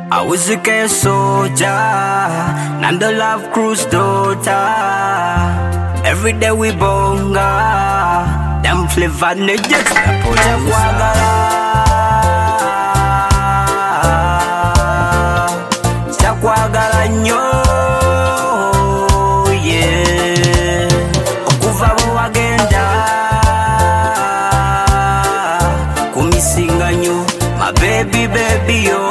I was a care soldier, and the love cruise daughter. Every day we bonga, them flavor negatives. Chakwagala nyo, yeah. Okuva wagenda, kumisinga nyo, my baby, baby, yo.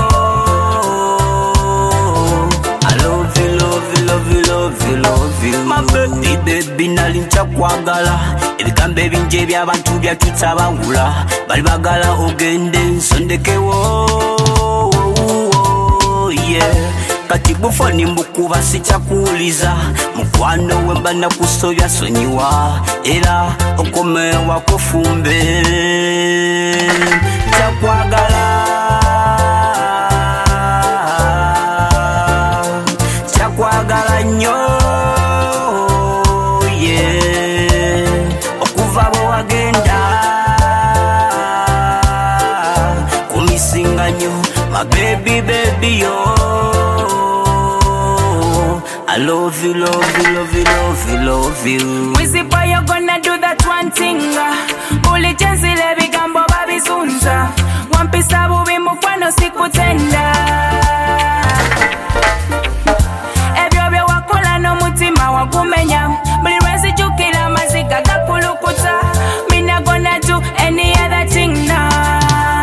My baby, baby, nalincha kwagala. Ebigambo ebinje by'abantu byatutsa bangula. Bali bagala ogende nsondekewo, yeah. Kati bufoni mbukuba sichakuuliza. Mukwano wemba nakusobya sonyiwa. Era okomewa kufumbe. Chakwagala, chakwagala nyo. My baby, baby, yo. I love you, love you, love you, love you, love you. We see boy, you gonna do that one thing. Uli chensi lebi gambo babi sunza. One piece of ubi mukwano sikutenda. Ebyo wakula no mutima wakumenya. Bli rezi jukila mazika gakulukuta. Me not gonna do any other thing now.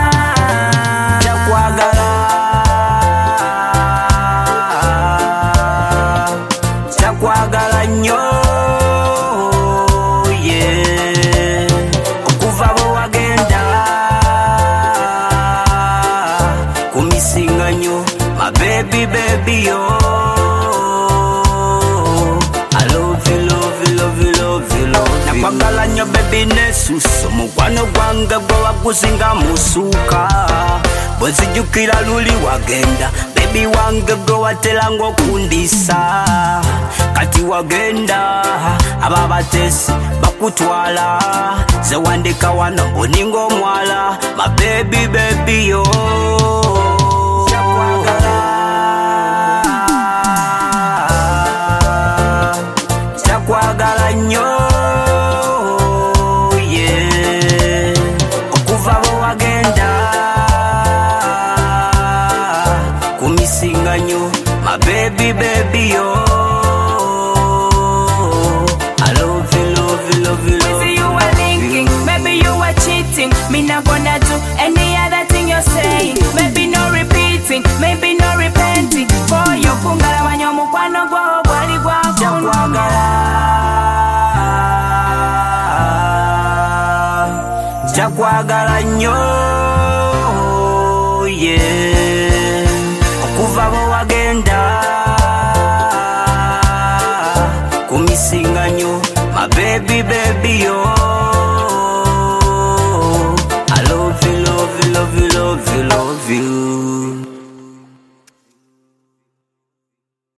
Chakwagala nyo, yeah. Okuva wagenda, kumisinga nyo, my baby, baby, yo. I love you, love you, love you, love you, love you. Nakwagala nyo baby nesuso, mukwano gwange gwe wagusinga musuka. Bwezijukira luli wagenda, baby wange gwe watelanga okundisa. Kati wagenda, ababatesi bakutwala. Ze wandika wano oningo mwala, my baby, baby, yo. Chakwagala, chakwagala nyo, yeah. Okuva wagenda, kumisinga nyo, my baby, baby, yo. Me not gonna do any other thing you're saying. Maybe no repeating, maybe no repenting. For your kungala wanyo mukwano gwa wali gwa chakwagala, chakwagala nyo, yeah.